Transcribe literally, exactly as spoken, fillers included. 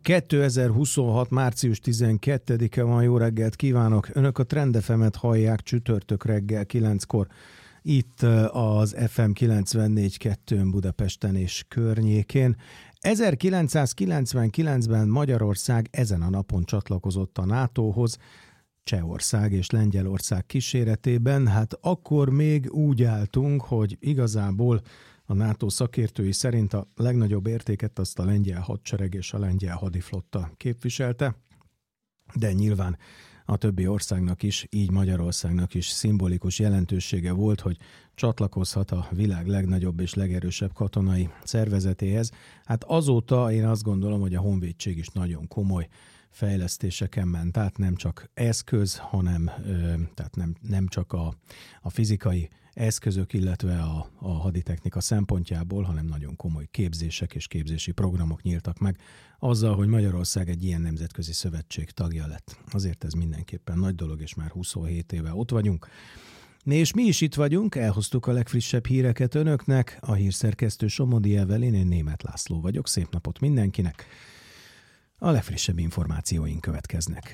kétezer-huszonhat. március tizenkettedike van, jó reggelt kívánok! Önök a Trend ef emet hallják csütörtök reggel kilenckor, itt az ef em kilencvennégy kettőn Budapesten és környékén. ezerkilencszázkilencvenkilencben Magyarország ezen a napon csatlakozott a nátóhoz, Csehország és Lengyelország kíséretében. Hát akkor még úgy álltunk, hogy igazából a NATO szakértői szerint a legnagyobb értéket azt a lengyel hadsereg és a lengyel hadiflotta képviselte, de nyilván a többi országnak is, így Magyarországnak is szimbolikus jelentősége volt, hogy csatlakozhat a világ legnagyobb és legerősebb katonai szervezetéhez. Hát azóta én azt gondolom, hogy a honvédség is nagyon komoly fejlesztéseken ment át, nem csak eszköz, hanem tehát nem, nem csak a, a fizikai eszközök, illetve a, a haditechnika szempontjából, hanem nagyon komoly képzések és képzési programok nyíltak meg azzal, hogy Magyarország egy ilyen nemzetközi szövetség tagja lett. Azért ez mindenképpen nagy dolog, és már huszonhét éve ott vagyunk. És mi is itt vagyunk, elhoztuk a legfrissebb híreket önöknek, a hírszerkesztő Somodi Evelyn, én Németh László vagyok, szép napot mindenkinek. A legfrissebb információink következnek.